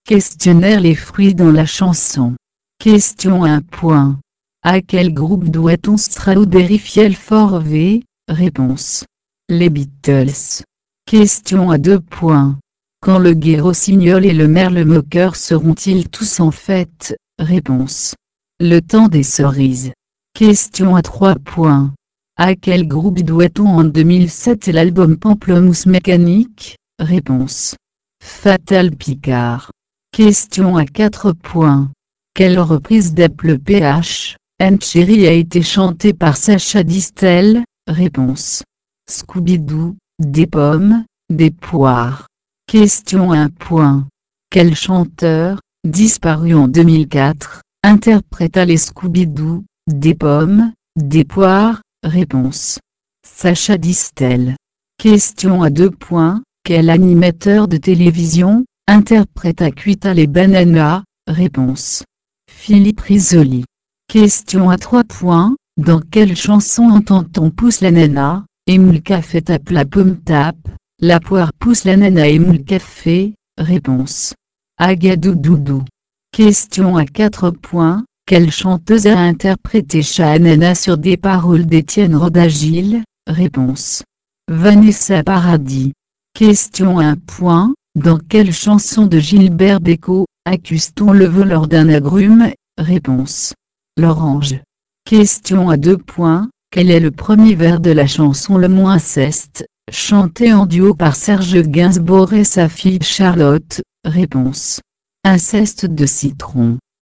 Questionnaire les fruits dans la chanson. Question 1 point. À quel groupe doit-on Strawberry Fiel for V? Réponse. Les Beatles. Question à 2 points. Quand le gai rossignol et le merle moqueur seront-ils tous en fête? Réponse. Le temps des cerises. Question à 3 points. À quel groupe doit-on en 2007 l'album Pamplemousse Mécanique? Réponse. Fatal Picard. Question à 4 points. Quelle reprise d'Apple PH, and Cherry a été chantée par Sacha Distel? Réponse. Scooby-Doo, des pommes, des poires. Question 1 point. Quel chanteur, disparu en 2004, interpréta les Scooby-Doo, des pommes, des poires? Réponse. Sacha Distel. Question à 2 points. Quel animateur de télévision interpréta Cuita les bananas? Réponse. Philippe Risoli. Question à 3 points. Dans quelle chanson entend-on pousse l'ananas, et moule café tape la pomme tape, la poire pousse l'ananas et moule café? Réponse. Agadou Doudou. Question à 4 points. Quelle chanteuse a interprété Chat Ananas sur des paroles d'Étienne Rodagil? Réponse. Vanessa Paradis. Question 1 point. Dans quelle chanson de Gilbert Bécaud accuse-t-on le voleur d'un agrume? Réponse. L'orange. Question à 2 points. Quel est le premier vers de la chanson Le mot inceste, chantée en duo par Serge Gainsbourg et sa fille Charlotte? Réponse. Inceste de citron.